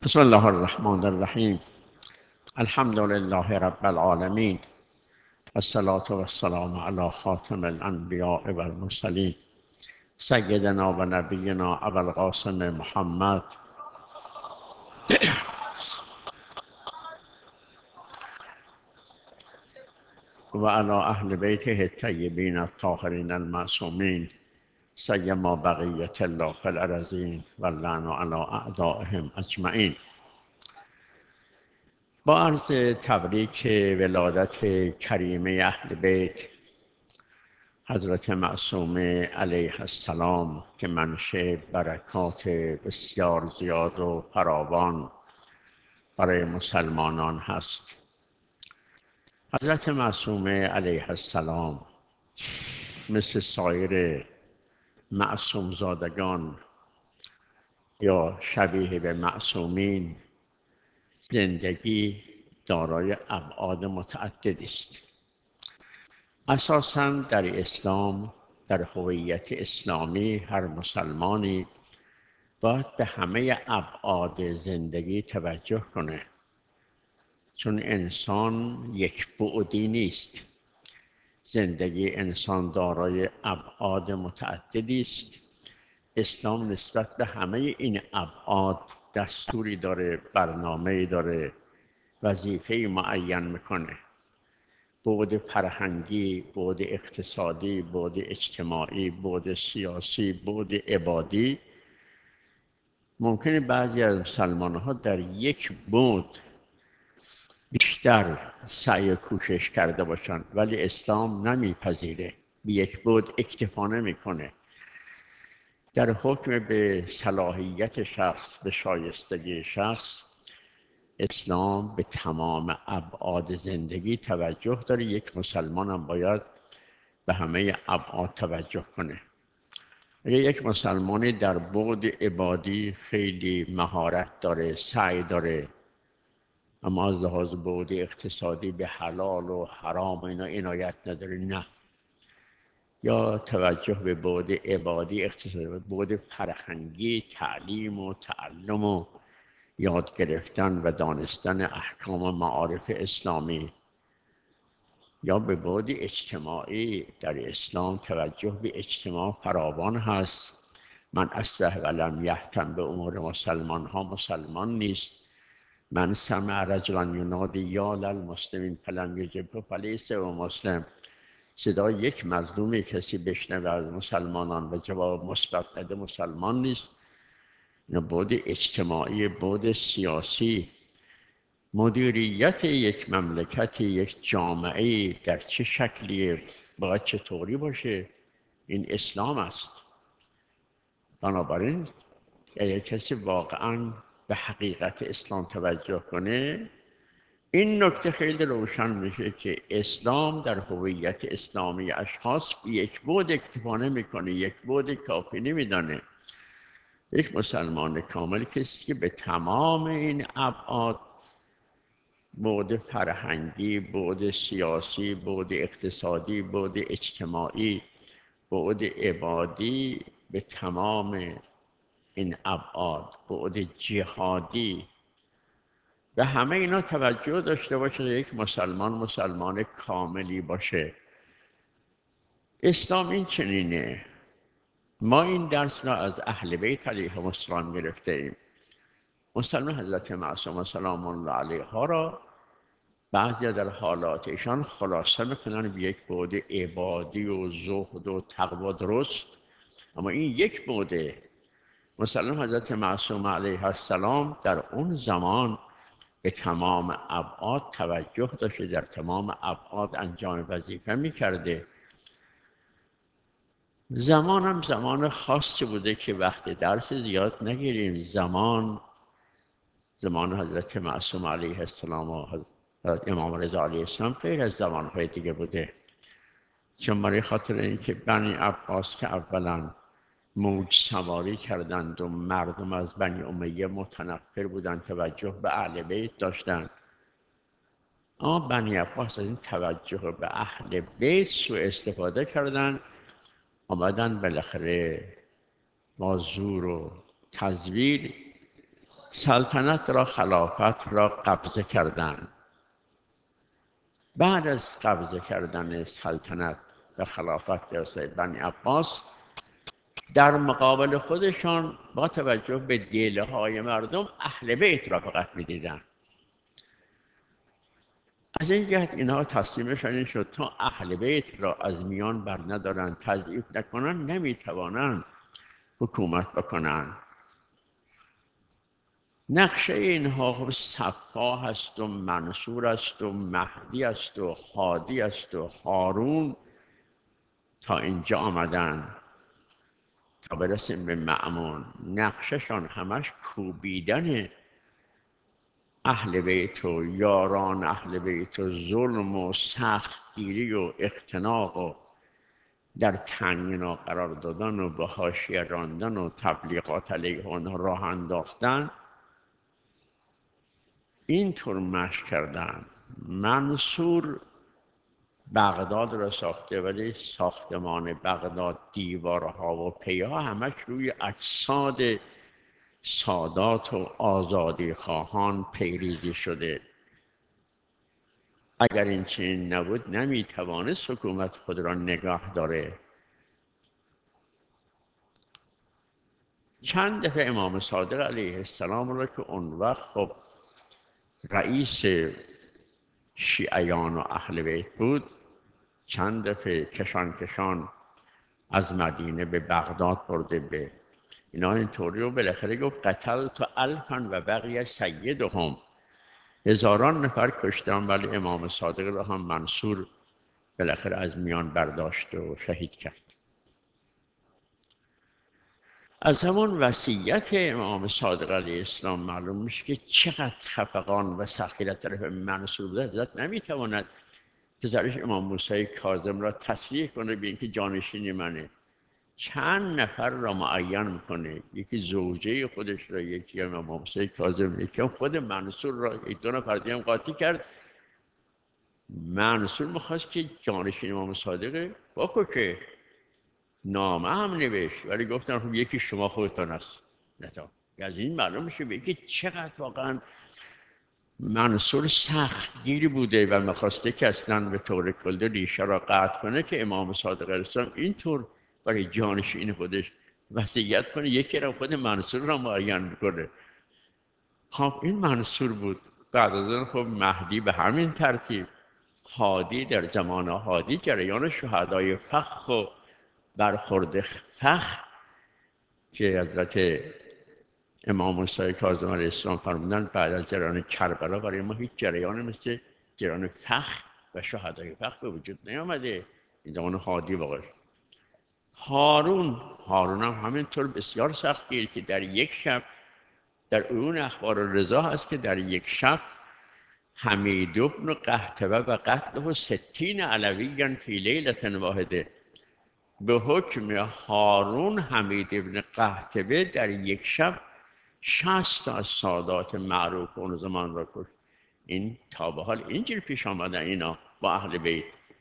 بسم الله الرحمن الرحیم. الحمد لله رب العالمین، الصلاة والسلام علی خاتم الانبیاء والمرسلین، سیدنا و نبینا ابوالقاسم محمد و علی اهل بیته الطیبین الطاهرین المعصومین، سیما بقیة الله فی الارضین واللعن علی اعدائهم اجمعین. با عرض تبریک ولادت کریمه اهل بیت حضرت معصومه علیه السلام که منشأ برکات بسیار زیاد و فراوان برای مسلمانان هست. حضرت معصومه علیه السلام مثل سایر معصوم زادگان یا شبیه به معصومین زندگی دارای ابعاد متعددی است. اساساً در اسلام، در هویت اسلامی، هر مسلمانی باید به همه ابعاد زندگی توجه کنه، چون انسان یک بعدی نیست. زندگی انسان دارای ابعاد متعددی است. اسلام نسبت به همه این ابعاد دستوری داره، برنامه‌ای داره، وظیفه‌ای معین میکنه. بعد فرهنگی، بعد اقتصادی، بعد اجتماعی، بعد سیاسی، بعد عبادی. ممکنه بعضی از مسلمان‌ها در یک بعد بیشتر سعی و کوشش کرده باشند، ولی اسلام نمیپذیره، به یک بعد اکتفا نمیکنه. در حکم به صلاحیت شخص، به شایستگی شخص، اسلام به تمام ابعاد زندگی توجه داره. یک مسلمان هم باید به همه ابعاد توجه کنه. اگر یک مسلمانی در بعد عبادی خیلی مهارت داره، سعی داره، اما از لحاظ بعد اقتصادی به حلال و حرام اینا عنایت نداره، نه. یا توجه به بعد عبادی، اقتصادی، بعد فرهنگی، تعلیم و تعلم و یاد گرفتن و دانستن احکام و معارف اسلامی، یا به بعد اجتماعی. در اسلام توجه به اجتماع فراوان هست. من اصبح ولم یهتم به امور مسلمان ها مسلمان نیست. من سمع رجلا ینادی یا للمسلمین فلم یجبه فلیس و مسلم. صدای یک مظلومی کسی بشنوه از مسلمانان و جواب مثبت نده، مسلمان نیست. اینا بعد اجتماعی، بعد سیاسی. مدیریت یک مملکت، یک جامعه در چه شکلی باید چطوری باشه، این اسلام است. بنابراین اگر کسی واقعا به حقیقت اسلام توجه کنه، این نکته خیلی روشن میشه که اسلام در هویت اسلامی اشخاص یک بعد اکتفا نمیکنه، یک بعد کافی نمیدانه. یک مسلمان کامل کسی که به تمام این ابعاد، بعد فرهنگی، بعد سیاسی، بعد اقتصادی، بعد اجتماعی، بعد عبادی، به تمام این ابعاد، بعد جهادی، به همه اینا توجه داشته باشه، یک مسلمان کاملی باشه. اسلام این چنینه. ما این درس را از اهل بیت علیهم السلام گرفته ایم. مسلمان حضرت معصومه سلام الله علیها را بعضی در حالات ایشان خلاصه میکنن به یک بعد عبادی و زهد و تقوا، درست، اما این یک بعده. مسلمان حضرت معصومه علیه السلام در اون زمان به تمام ابعاد توجه داشته، در تمام ابعاد انجام وظیفه میکرده. زمان هم زمان خاصی بوده که وقت درس زیاد نگیریم. زمان حضرت معصومه علیه السلام و حضرت امام رضا علیه السلام غیر از زمانهای دیگه بوده، چون برای خاطر اینکه بنی عباس که اولا موج سواری کردند و مردم از بنی امیه متنفر بودند، توجه به اهل بیت داشتند. اما بنی عباس از این توجه به اهل بیت سوء استفاده کردند، آمدن بالاخره با زور و تزویر سلطنت را، خلافت را قبضه کردند. بعد از قبضه کردن سلطنت و خلافت در بنی عباس، در مقابل خودشان با توجه به دیله های مردم اهل بیت را فقط می‌دیدند. از این جهت اینها تصمیمشان این شد تا اهل بیت را از میان بر ندارند، تضعیف نکنند، نمیتوانند حکومت بکنند. نقشه اینها خب صفا هست و منصور است و مهدی است و هادی است و هارون تا اینجا آمدن تا برسیم به مأمون. نقششان همش کوبیدن اهل بیت و یاران اهل بیت و ظلم و سختگیری و اختناق و در تنگنا قرار دادن و به حاشیه راندن و تبلیغات علیه آنها راه انداختن. اینطور مشق کردن. منصور بغداد را ساخته، ولی ساختمان بغداد، دیوارها و پیها همش روی اجساد سادات و آزادی خواهان پیریزی شده. اگر این چنین نبود نمیتوانست حکومت خود را نگاه داره. چند دفعه امام صادق علیه السلام را که اون وقت خب رئیس شیعیان و اهل بیت بود، چند دفعه کشان از مدینه به بغداد برده به اینا اینطوری و بالاخره گفت قتل تو الفن و بقیه سیدهم، هزاران نفر کشتم ولی امام صادق را هم منصور بالاخره از میان برداشت و شهید کرد. از همون وصیت امام صادق علیه السلام معلوم میشه که چقدر خفقان و سخیرت طرف منصور بوده. حضرت نمیتواند پسرش امام موسی کاظم را تصریح کنه به اینکه جانشین منه. چند نفر را معین میکنه، یکی زوجه خودش را، یکی امام موسی کاظم، یکی هم خود منصور را، یک دو نفر دیگه هم قاطی کرد. منصور میخواست که جانشین امام صادق بکشه، نامه هم نوشت ولی گفتن خب یکی شما خودتان است. نتا از این معلوم میشه به که چقدر واقعا منصور سخت گیری بوده و میخواسته که اصلا به طور کلی ریشه را قطع کنه که امام صادق علیه السلام اینطور برای جانشین خودش وصیت کنه، یکی را خود منصور را معین کنه. خب این منصور بود. بعد از اون خب مهدی به همین ترتیب، هادی در زمان هادی جریان شهدای فخ و برخورد فخ که حضرت امام موسی کاظم علیه السلام فرمودن بعد از جریان کربلا برای ما هیچ جریان مثل جریان فخ و شهدای فخ به وجود نیامده. این زمان هادی واقع. هارون هم همینطور بسیار سخت گیر که در یک شب، در اون اخبار رضا هست که در یک شب حمید بن قحطبه و قتله 60 علویاً فی لیلة واحده، به حکم هارون حمید بن قحطبه در یک شب 60 از سادات معروف اون زمان را کشت. این تا به حال اینجور پیش آمدن اینا با اهل بیت.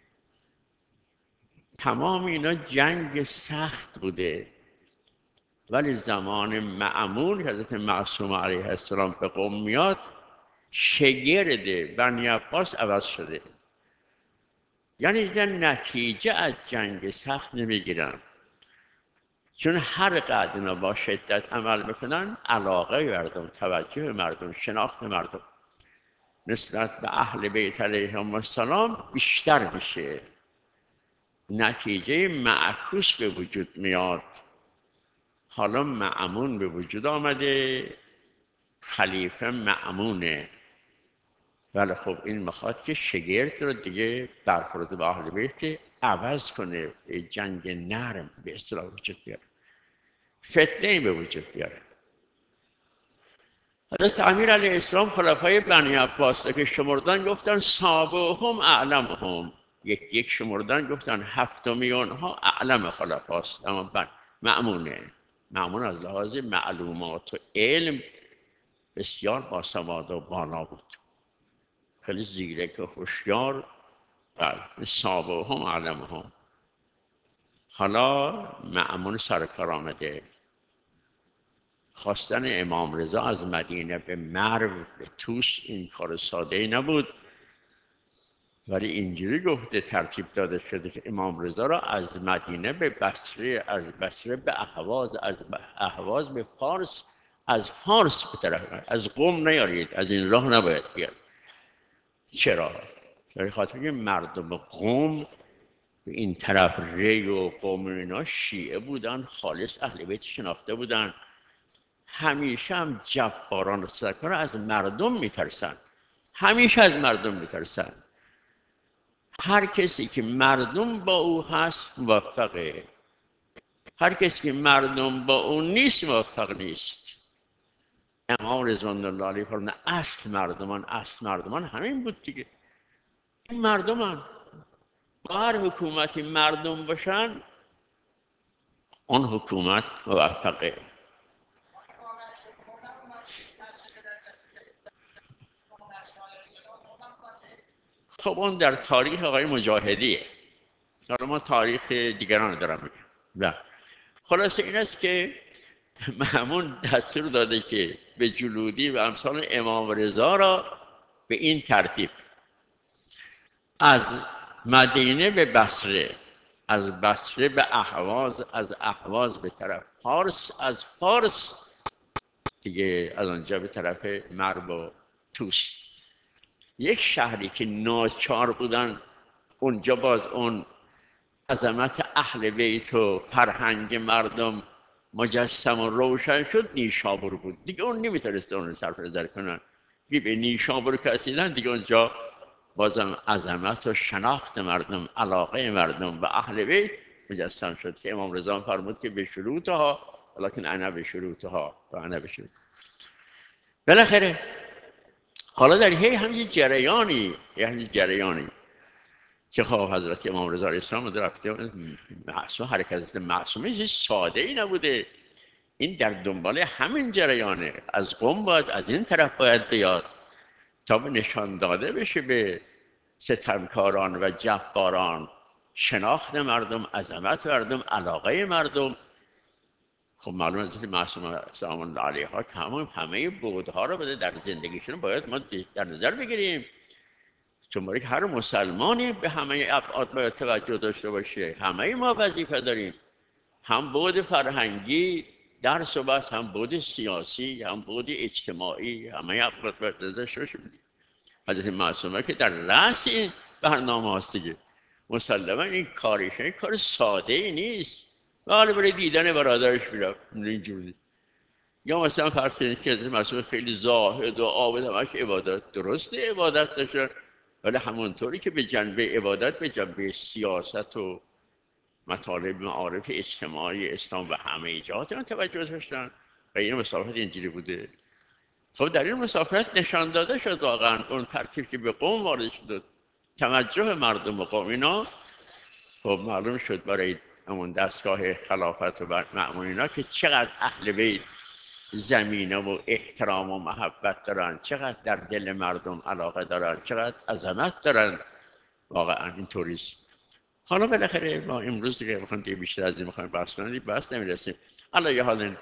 تمام اینا جنگ سخت بوده، ولی زمان مأمون که حضرت معصوم علیه السلام به قم میاد، شگرد بنی عباس عوض شده. یعنی نتیجه از جنگ سخت نمیگیرن، چون هر قدر اینا با شدت عمل بکنن علاقه مردم، توجه مردم، شناخت مردم نسبت به اهل بیت علیهم السلام بیشتر میشه، نتیجه معکوس به وجود میاد. حالا مأمون به وجود آمده، خلیفه مأمونه، ولی خب این میخواد که شگرد رو دیگه برخورد به اهل بیت عوض کنه، جنگ نرم به اصطلاح وجود بیاره، فتنه به وجود بیاره. حضرت امیر علیه السلام خلفای بنی عباس که شمردن گفتن سابهم اعلمهم، یک شمردن گفتن هفتمی اونها اعلم خلفاست، اما مأمون از لحاظ معلومات و علم بسیار باسواد و بالا بود، خیلی زیرک و هوشیار. سابهم اعلمهم. حالا مأمون سرکار آمده. خواستن امام رضا از مدینه به مرو به توس این کار ساده ای نبود، ولی اینجوری گفته ترتیب داده شده که امام رضا را از مدینه به بصره، از بصره به اهواز، از اهواز به فارس، از فارس به طرف، از قم نیارید، از این راه نباید بیاد. چرا؟ برای خاطر که مردم قم این طرف ری و قوم اینا شیعه بودن، خالص اهل بیت شناخته بودن، همیشه هم جباران و ستکان از مردم میترسن، همیشه از مردم میترسن. هر کسی که مردم با او هست موفقه، هر کسی که مردم با او نیست موفق نیست. امام رضوان الله علیه فرمودن اصل مردمان همین بود دیگه. این مردمان با هر حکومتی مردم باشن اون حکومت موفقه. خب اون در تاریخ آقای مجاهدیه، حالا ما تاریخ دیگران رو دارم میگم. خلاصه این است که مأمون دستور داده که به جلودی و امثال امام رضا را به این ترتیب از مدینه به بصره، از بصره به اهواز، از اهواز به طرف فارس، از فارس دیگه از آنجا به طرف مرو و توس. یک شهری که ناچار بودن اونجا باز اون عظمت اهل بیت و فرهنگ مردم مجسم و روشن شد، نیشابور بود دیگه. اون نمیتونست اون رو صرف نظر کنن که به نیشابور کسیدن دیگه. اونجا بازم عظمت و شناخت مردم، علاقه مردم به اهل بیت مجسم شد که امام رضا فرمود که به شروطها، لکن انا به شروطها و انا به شروط. بالاخره حالا در همین جریانی که خب حضرت امام رضا علیه السلام رفته معصوم، حرکت معصومه چیز ساده ای نبوده. این در دنبال همین جریانه. از قم باید از این طرف باید بیاد تا به نشان داده بشه به ستمکاران و جباران شناخت مردم، عظمت مردم، علاقه مردم. خب معلومه حضرت معصومه سلام الله علیها که همه بعدها رو بده در زندگیشون باید ما در نظر بگیریم، چون برای هر مسلمانی به همه ابعاد باید توجه داشته باشه. همه ما وظیفه داریم، هم بعد فرهنگی درس و بس، هم بعد سیاسی، هم بعد اجتماعی، همه ابعاد باید داشته باشه. حضرت معصومه که در رأس این برنامه هست دیگه. مسلما این کار ساده ای نیست. و حالا برای دیدن برادرش میرفت اینجوری. یا مثلا فرض کنید که حضرت معصومه خیلی زاهد و عابد، همش عبادت، درسته عبادت داشتن، ولی همونطوری که به جنبه عبادت به جنبه سیاست و مطالب معارف اجتماعی اسلام و همه جهات من توجه داشتن و این مسافت اینجوری بوده. خب در این مسافت نشان داده شد واقعا اون ترتیب که به قوم وارد شد، توجه مردم به قوم اینا. خب معلوم شد برای همون دستگاه خلافت و مأمونینا که چقدر اهل بیت زمینه و احترام و محبت دارن، چقدر در دل مردم علاقه دارن، چقدر عظمت دارن. واقعا اینطوریست. حالا بالاخره ما امروز دیگه بخوایم بیشتر از این بخوایم بحث کنیم بحث نمیرسیم. حالا یه حال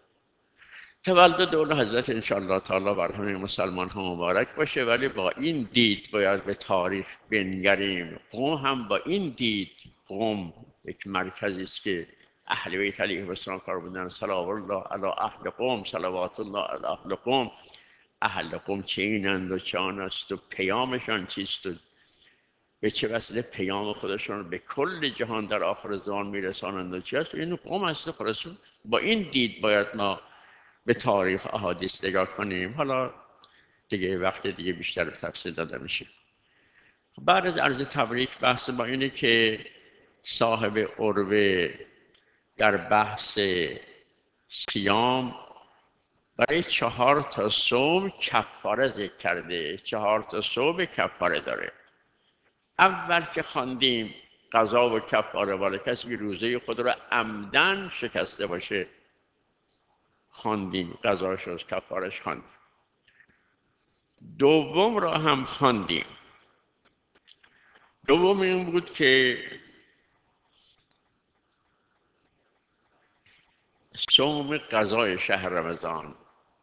تولد دور حضرت انشاءالله تعالی بر همه مسلمان ها مبارک باشه، ولی با این دید باید به تاریخ بنگریم. قم هم با این دید، قم یک مرکزی است که اهل بیت علیهم السلام کار بودن. صلوات الله علی اهل قم، صلوات الله علی اهل قم. اهل قم چه اینند و چه آن است و پیامشان چیست و به چه وسیله پیام خودشان به کل جهان در آخر زمان میرسانند و چی است. این قم است. خلاص با این دید باید ما به تاریخ احادیث نگاه کنیم. حالا دیگه وقت دیگه بیشتر به تفصیل داده میشه. بعد از عرض تبریک بحث با اینه که صاحب عروه در بحث صیام برای 4 تا صوم کفاره ذکر کرده. 4 تا صوم کفاره داره. اول که خواندیم قضا و کفاره بالا کسی که روزه خود را عمدن شکسته باشه، خواندیم قضاش و کفارش خواندیم. دوم را هم خواندیم. دوم این بود که صوم قضای شهر رمضان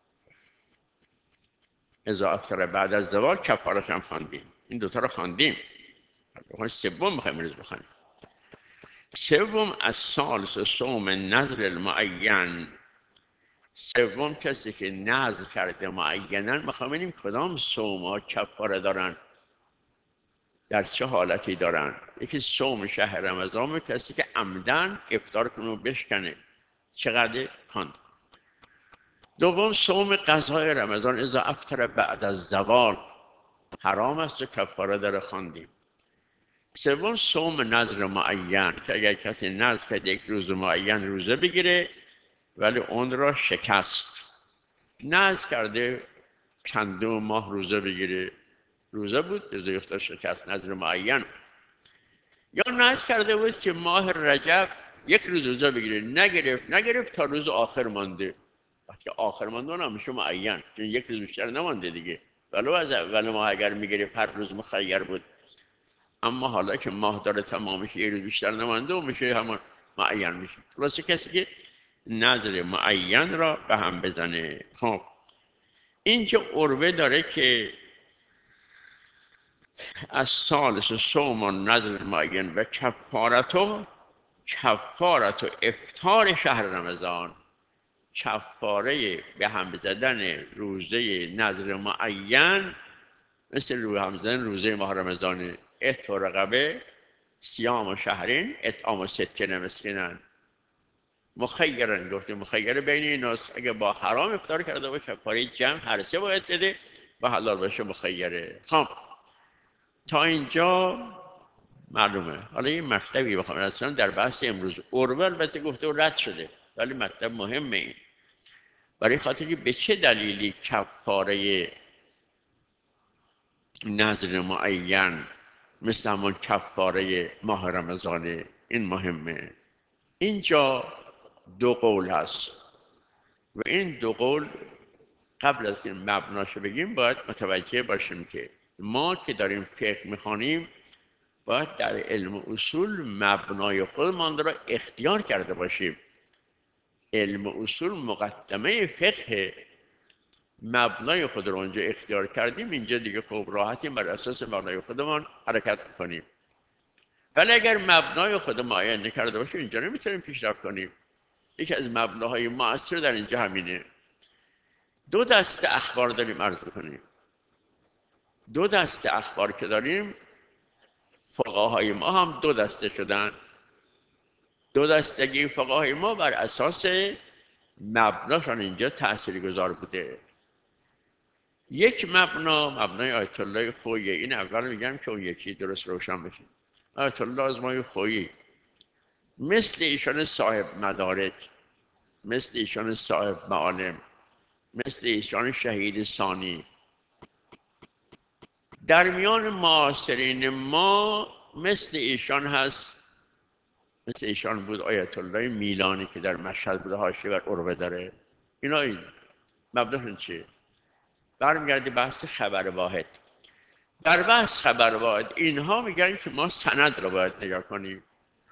اذا افطر بعد از زوال کفارش هم خواندیم. این دوتا رو خواندیم. سوم میخوایم امروز بخونیم. سوم از ثالث صوم نذر المعین. سوم کسی که نذر کرده معینا. میخوام ببینیم کدام صوم ها کفاره دارن، در چه حالتی دارن. یکی صوم شهر رمضان، کسی که عمدن افطار کنه و بشکنه چقدر خواند. دوم صوم قضای رمضان اذا افطر بعد از زوال، حرام است و کفاره داره، خواندیم. سوم صوم نذر معین که اگر کسی نذر کرده یک روز معین روزه بگیره ولی اون را شکست. نذر کرده چندم ماه روزه بگیره، روزه بود روزه افطار شکست، نذر معین. یا نذر کرده بود که ماه رجب یک روز روزه بگیره، نگرفت تا روز آخر مانده. وقتی آخر مانده اون همیشه معین، چون یک روز بیشتر نمانده دیگه. ولو از اول ماه اگر میگرفت هر روز مخیر بود، اما حالا که ماه داره تمامش یه روز بیشتر نمانده و میشه همون معین میشه. خلاصه کسی که نظر معین را به هم بزنه. خب اینجا عروه داره که از ثالث صوم و نذر معین و کفارت و افطار شهر رمضان. کفاره به هم زدن روزه نذر معین مثل روزه هم زدن روزه ماه رمضان. اعتق رقبه، صیام و شهرین، اطعام 60 مسکینن. مخیرن، گفته مخیر بین ایناست. اگه با حرام افطار کرده باشه کفاره جمع هر سه باید بده، با حلال باشه مخیره. خب تا اینجا معلومه. حالا این مطلبی بخوام اصلا در بحث امروز عروه البته گفته و رد شده، ولی مطلب مهمه. این برای خاطر که به چه دلیلی کفاره نذر معین مثل همون کفاره ماه رمضانه، این مهمه. اینجا دو قول هست و این دو قول قبل از که مبناشو بگیم باید متوجه باشیم که ما که داریم فقه میخوانیم باید در علم اصول مبنای خودمان را اختیار کرده باشیم. علم اصول مقدمه فقه، مبنای خود رو اونجا اختیار کردیم، اینجا دیگه خوب راحتیم بر اساس مبنای خودمان حرکت کنیم. ولی اگر مبنای خود معین نکرده باشیم اینجا نمیتونیم پیشرفت کنیم. یکی از مبناهای مؤثر در اینجا همینه. دو دسته اخبار داریم عرض بکنیم. دو دسته اخبار که داریم، فقهای ما هم دو دسته شدن. دو دستگی فقهای ما بر اساس مبناشان اینجا تاثیرگذار بوده. یک مبنای آیت الله خویی. این اول میگم که اون یکی درست روشن بشه. آیت الله آزمای خویی مثل ایشان صاحب مدارک، مثل ایشان صاحب معالم، مثل ایشان شهید ثانی، در میان معاصرین ما مثل ایشان هست. مثل ایشان بود آیت الله میلانی که در مشهد بوده، حاشیه بر عروه داره. اینا این مبناشون چیه؟ برمیگرده بحث خبر واحد. در بحث خبر واحد اینها میگن که ما سند رو باید نگاه کنیم.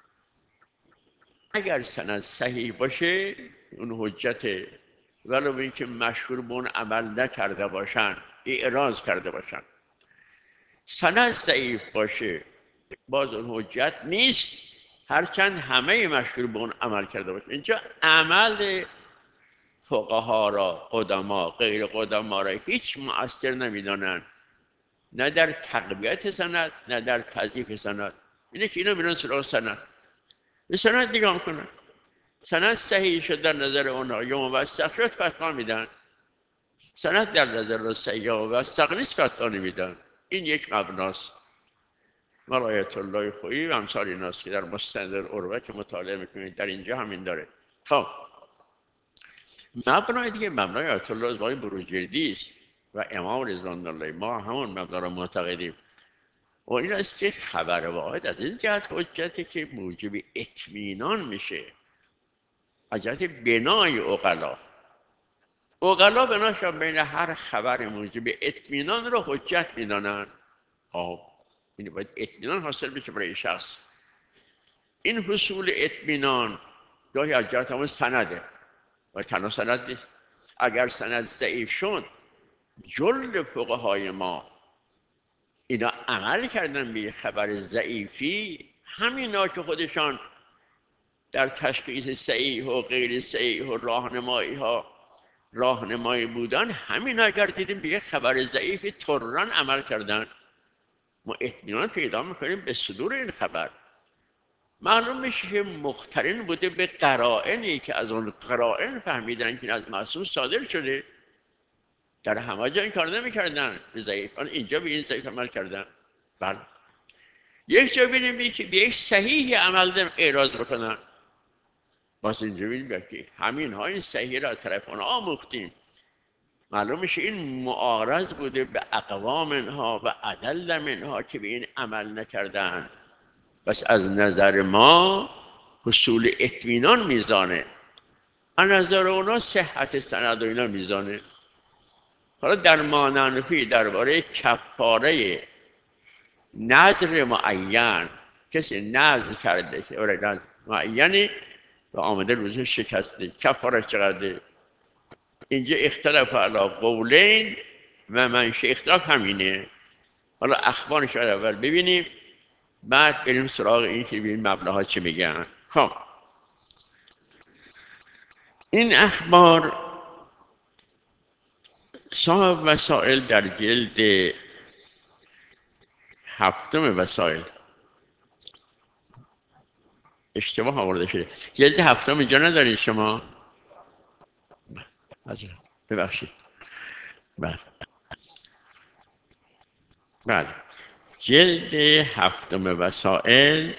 اگر سند صحیح باشه اون حجته، ولو اینکه مشهور به اون عمل نکرده باشن، اعراض کرده باشن. سند ضعیف باشه باز اون حجت نیست، هرچند همه مشهور به اون عمل کرده باشه. اینجا عمل فقها را، قدما، غیر قدما را هیچ مؤثر نمیدانند، نه در تقویت سند نه در تضعیف سند. اینه که اینا میرن سراغ سند، به سند نگاه کنن. سند صحیح شد در نظر اونها یا موثق شد فتوا میدن. سند در نظر صحیح یا موثق نیست فتوا نمیدن. این یک مبناست. آیت الله خویی و امثال ایناست که در مستند عروه که مطالعه میکنید در اینجا همین داره. خب مبنای دیگه مبنای آیت الله آزمای بروجردی است و امام رضوان الله، ما همون مبنا را معتقدیم. و این است که خبر واحد از این جهت حجتی که موجب اطمینان میشه، از جهت بنای عقلا بناشون بین هر خبر موجب اطمینان را حجت میدانند. خب این باید اطمینان حاصل بشه برای شخص. این حصول اطمینان گاهی از جهت همون سنده، و تنها سند نیست. اگر سند ضعیف شد، جل فقهای ما اینا عمل کردن به خبر ضعیفی، همینا که خودشان در تشخیص صحیح و غیر صحیح و راهنمایی بودن، همینا اگر دیدیم به خبر ضعیفی طرًا عمل کردن. ما اطمینان پیدا میکنیم به صدور این خبر. معلوم میشه که مقترن بوده به قرائنی که از اون قرائن فهمیدن که از معصوم صادر شده. در همه جا این کار نمیکردن به ضعیفان، اینجا به این ضعیف عمل کردن. بله. یک جا بینیم که به یک صحیح عمل اعراض بکنن، باز اینجا بینیم که همین ها این صحیح را از طرف آنها آموختیم. معلوم میشه این معارض بوده به اقوام منها و عدل منها که به این عمل نکردن. بس از نظر ما حصول اطمینان میزانه، از نظر اونا صحت سند و اینا میزانه. حالا در ماننفی درباره کفاره نظر معین، کسی نظر کرده که برای نظر معینی و آمده روزش شکسته، کفاره چقدر؟ اینجا اختلاف علی قولین و منشه اختلاف همینه. حالا اخبارش رو اول ببینیم، بعد بریم سراغ این که ببینیم مبناها چه میگن. خب این اخبار صاحب وسائل در جلد هفتم وسائل اشتباه آورده شده. جلد هفتم اینجا ندارید شما؟ ببخشید. بله. جلد هفتم وسائل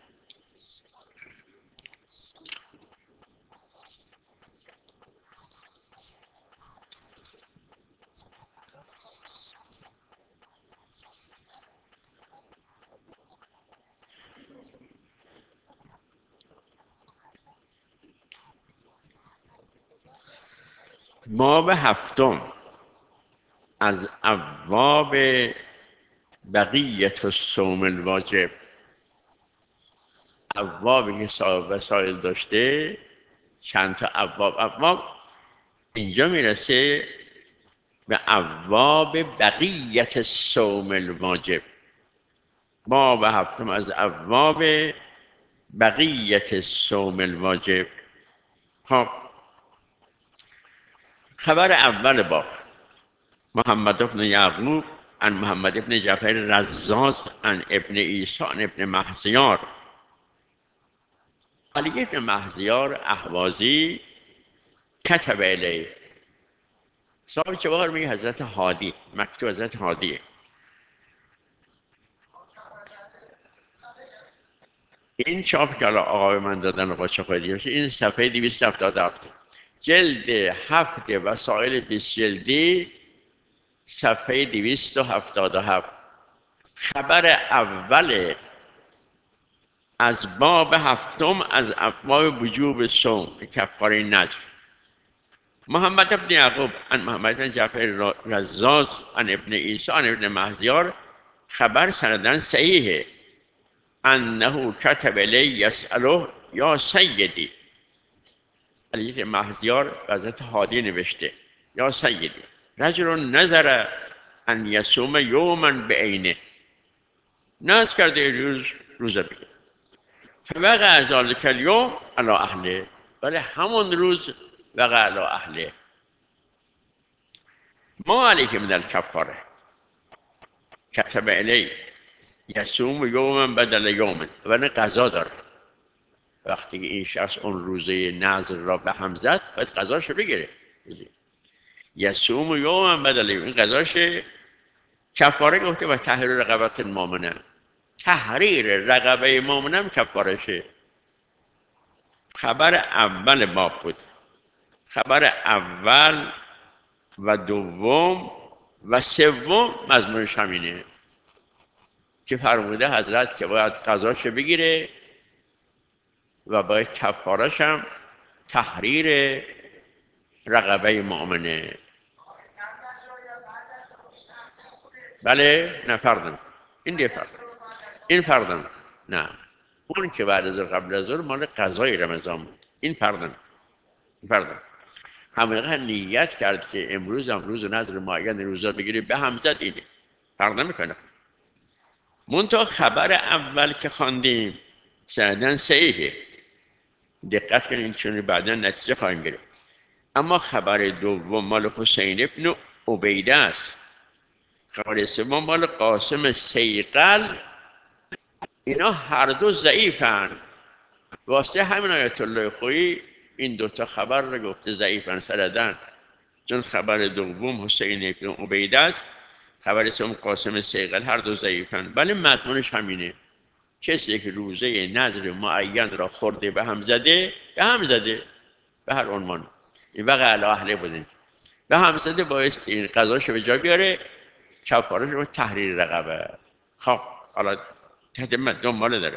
باب هفتم از ابواب بقیت الصوم الواجب. ابوابی که صاحب وسائل داشته چند تا ابواب اینجا میرسه به ابواب بقیت الصوم الواجب. باب هفتم از ابواب بقیت الصوم الواجب. خب خبر اول باب: محمد بن یعقوب عن محمد بن جعفر رزاز عن ابن عیسی عن ابن مهزیار. علی ابن مهزیار اهوازی کتب الیه، صاحب جواهر میگه حضرت هادی، مکتوب حضرت هادیه. این چاپ که آقای من دادن قاچاق باشه، این صفحه 277 جلد 7 وسائل 20 جلدی صفحه 277. خبر اول از باب هفتم از ابواب وجوب صوم کفاره نذر. محمد بن یعقوب عن محمد بن جعفر رزاز عن ابن عیسی عن ابن مهزیار، خبر سندن صحیحه. انه کتب الی یسأله یا سیدی. علی بن مهزیار حضرت هادی نوشته یا سیدی رجل نظر ان یصوم یوما بعینه، نذر کرده روزه بگیره. فوقع ذلک الیوم علی اهله، ولی همون روز وقع علی اهله. ما علیه من الکفاره کتب الی یصوم یوما بدل یوم، ولی قضا داره. وقتی که این شخص اون روزه نذر را به هم زد باید قضاشو بگیره. یصوم یوما بدل یوم، این قضاشه. کفاره گفته و تحریر رقبت مؤمنه، تحریر رقبه مؤمنه هم کفارشه. خبر اول باب بود. خبر اول و دوم و سوم مضمونش همینه که فرموده حضرت که باید قضاشو بگیره و باید کفارش هم تحریر رقبه مؤمنه. بله، نه فردم، این دیگه فردم، این فردم، نه اون که بعد از قبل از ظهر مال قضای رمضان بود، این فردم، این فردم. همه نیت کرد که امروز نظر معین روزا بگیری به هم زد، اینه فرق نمیکنه. منتها خبر اول که خواندیم سندن صحیحه، دقت کنید چون بعدا نتیجه خواهیم گرفت. اما خبر دوم مال حسین ابن عبیده است، خبر سوم مال قاسم سیقل. اینا هر دو ضعیفن. واسه همین آیت الله خویی این دوتا خبر رو گفته ضعیفن سندن، چون خبر دوم حسین ابن عبیده است، خبر سوم قاسم سیقل، هر دو ضعیفن. ولی مضمونش همینه، کسی که روزه نظر معین را خورده به هم زده به هر عنوان این وقع علی اهله بودین به هم زده، باید این قضاشو به جا بیاره، کفارش رو تحریر رقبه. خب حالا تحت دنباله داره.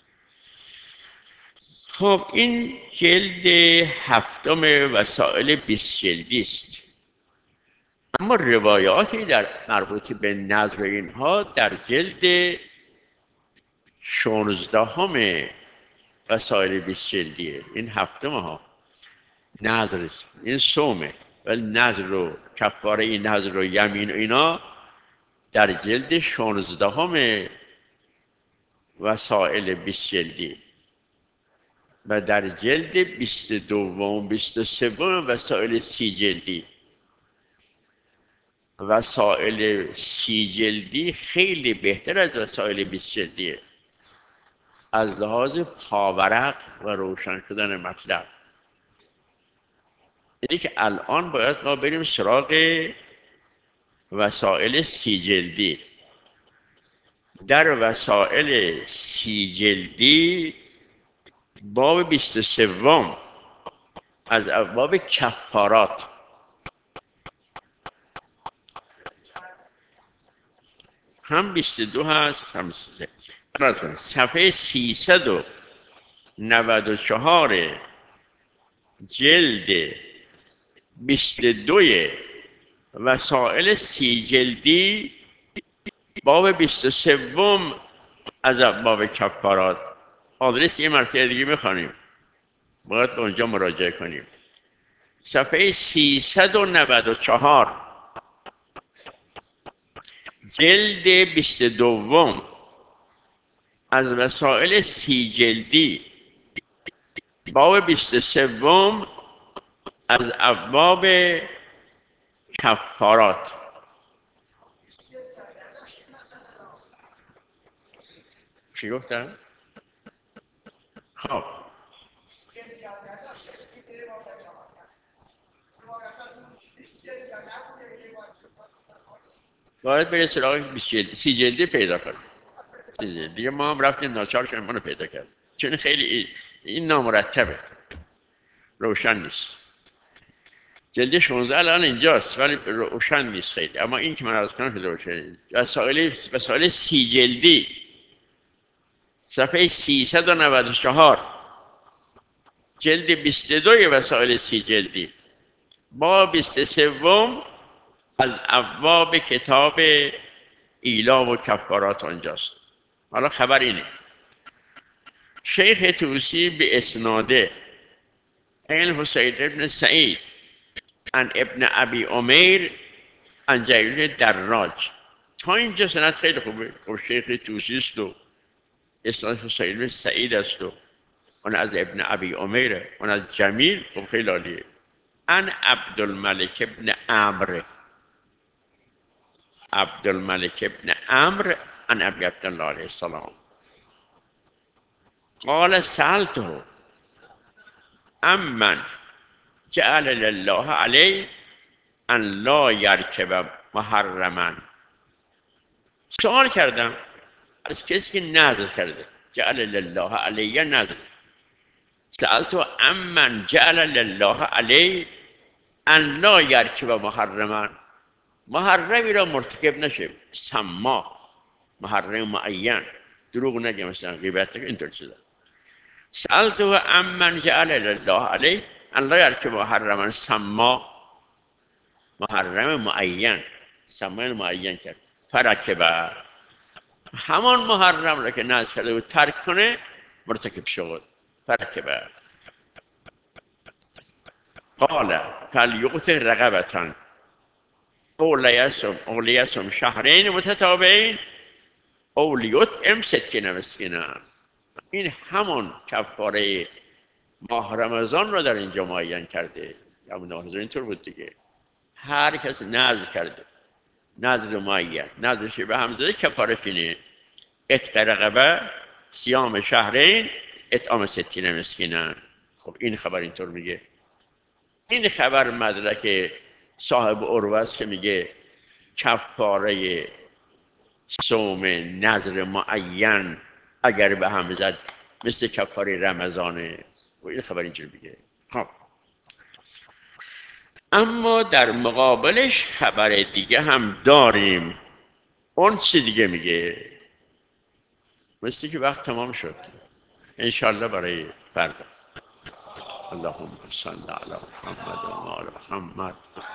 خب این جلد هفتم وسائل 20 جلدی است. اما روایاتی در مربوط به نظر اینها در جلد 16 وسائل 20 جلدیه. این هفتم ها نظر، این صومه، ولی نظر و کفاره این نظر و یمین و اینا در جلد 16 وسائل 20 جلدی و در جلد 22 و 23 وسائل 30 جلدی. وسائل 30 جلدی خیلی بهتر از وسائل 20 جلدیه از لحاظ پاورق و روشن شدن مطلب. یعنی که الان باید ما بریم سراغ وسائل 30 جلدی. در وسائل 30 جلدی باب 23 از ابواب کفارات، هم 22 هست هم 33. صفحه 394 جلد 22 وسائل 30 جلدی باب 23 از ابواب کفارات. آدرس یه مرتبه دیگه میخوانیم، باید به اونجا مراجعه کنیم. صفحه 394 جلد 22 از وسائل 30 جلدی باب 23 از ابواب کفارات. چی گفتم؟ خب باید برای سراغ 30 جلدی پیدا کنیم. دیگه ما هم رفتیم ناچار شدیم اونو پیدا کرد، چون خیلی این نامرتبه، روشن نیست. جلد 16 الان اینجاست ولی روشن نیست خیلی، اما این که من عرض کنم خیلی روشن. وسائل 30 جلدی صفحه 394 جلد 22 وسائل 30 جلدی با 23 از ابواب کتاب ایلا و کفارات آنجاست. حالا خبر اینه، شیخ توسی به اسناده عن حسین ابن سعید عن ابن ابی عمیر عن جریر دراج. تا اینجا سند خیلی خوبه. خب شیخ توسی است و اسناد حسین ابن سعید است و اون از ابن ابی عمیره، اون از جمیل. خب خیلی عالیه. عن عبدالملک ابن عمرو عن ابی عبدالله علیه السلام قال سألته امن جعل لله علیه ان لا یرکب محرما. سوال کردم از کسی که نذر کرده، جعل لله علیه نذر. سألته امن جعل لله علیه ان لا یرکب محرما، محرمی را مرتکب نشه، سما محرم معین، دروغ نگه، مثلا غیبت نگه، اینطور چیزا. سألته امن جعل لله علیه ان لا یرکب محرما، سما محرم معین، سما معین کرد، فرکب همان محرم را که نذر کرده و ترک کنه مرتکب شد، فرکب. قال فلیعط رقبة اولیسم شهرین متتابعین او لیطعم 60 مسکینا. این همون کفاره ماه رمضان رو در اینجا معین کرده. همون ناظر اینطور بود دیگه، هر کس نذر کرده، نذر معین، نذرش به هم زده، کفاره اینه: عتق رقبه، صیام شهرین، اطعام 60 مسکینا. خب این خبر اینطور میگه. این خبر مدرک صاحب عروه است که میگه کفاره صوم نذر معین اگر به هم زد مثل کفاره رمضانه. و این خبر اینجور میگه. خب اما در مقابلش خبر دیگه هم داریم. اون چی دیگه میگه؟ مثل که وقت تمام شد، انشالله برای فردا. اللهم صل علی محمد و آل محمد.